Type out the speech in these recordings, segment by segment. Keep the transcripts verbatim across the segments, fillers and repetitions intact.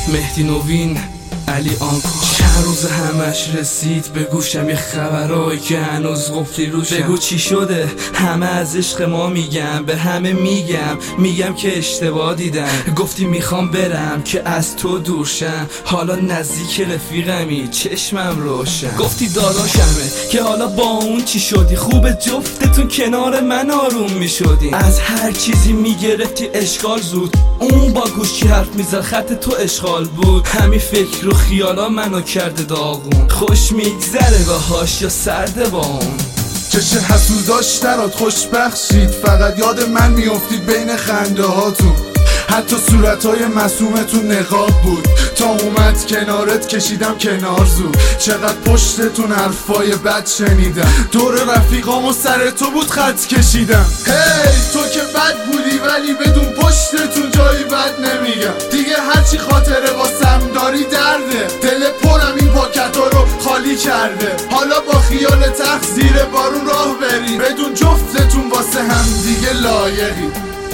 مهدی نوین، علی آنکو. چند روز همش رسید به گوشم یه خبرایی که هنوز قفلی روشم. بگو چی شده؟ همه از عشق ما میگم، به همه میگم میگم که اشتباه دیدم. گفتی میخوام برم که از تو دور شم، حالا نزدیک رفیقمی چشمم روشن. گفتی داداشمه که حالا با اون چی شدی؟ خوب جفتتون کنار من آروم میشدی. از هر چیزی میگرفتی اشکال زود، اون با گوشی حرف میزد خط تو اشغال بود. همین فکر و خیالا منو کرده داغون، خوش میگذره باهاش یا سرده با اون. چش حسوداش درات خوش بخشید، فقط یاد من میافتید بین خنده هاتون. حتی صورتهای معصومتون نقاب بود، تا اومد کنارت کشیدم کنار زود. چقدر پشتتون حرفای بد شنیدم، دور رفیقام و سر تو بود خط کشیدم. هی hey, تو که بد بودی ولی بدون پشتتون جایی بد نمیگم. دیگه هرچی خاطره واسم داری درده، دل پرم این پاکتا رو خالی کرده. حالا با خیال تخت زیر بارون راه بری، بدون جفتتون واسه هم دیگه لایقی.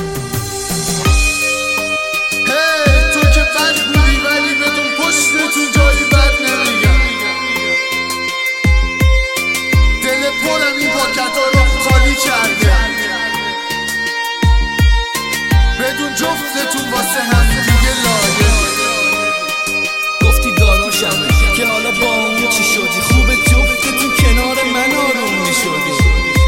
بدون جفتتون واسه هم دیگه لایق. گفتی داداشمه که حالا با اون چی شدی؟ خوب جفتتون کنار من آروم میشدی.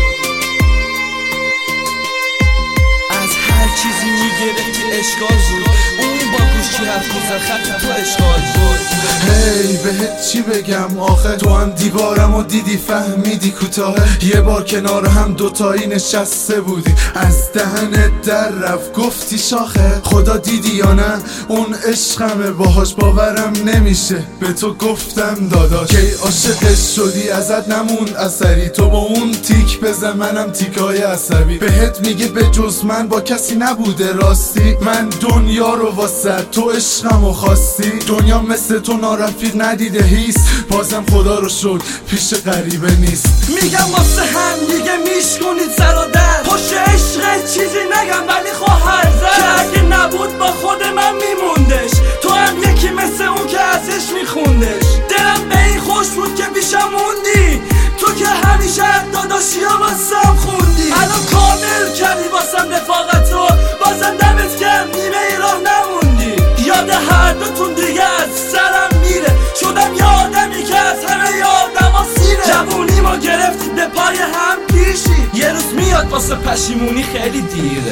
از هر چیزی میگرفتی اشکال زود، اون با گوشی حرف میزد خط تو اشغال بود. هی hey, بهت چی بگم آخه؟ تو هم دیوارم و دیدی فهمیدی کوتاهه. یه بار کنار هم دوتایی نشسته بودی، از دهنت در رفت گفتی شاخه. خدا دیدی یا نه اون عشقمه، باهاش باورم نمیشه. به تو گفتم داداش کی عاشقش شدی، ازت نموند اثری. تو با اون تیک بزن منم تیکای عصبی. بهت میگه به جز من با کسی نبوده راستی. من دنیا رو واسه تو عشقمو خواستی. دنیا مثل تو نارفیق ندیده هیس، بازم خدا رو شکر پیش غریبه نیست. میگم واسه هم دیگه میشکنید سر و در، پشت عشق چیزی نگم ولی خواهر زد که اگه نبود با خود من میموندش. تو هم یکی مثل اون که ازش میخوندش. دلم به این خوش بود که پیشم موندی، تو که همیشه داداشی ها واسم خوندی. الان کامل کردی واسم رفاقتو، بازم دمت گرم نیمه ای راه نموندی. یاد هر دوتون دیگه از سرم میره، شدم یه آدمی که از همه یادم ها سیره. جوونی ما گرفتید به پای هم پیشی، یه روز میاد واسه پشیمونی خیلی دیره.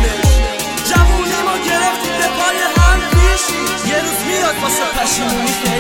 واسه پشیمونی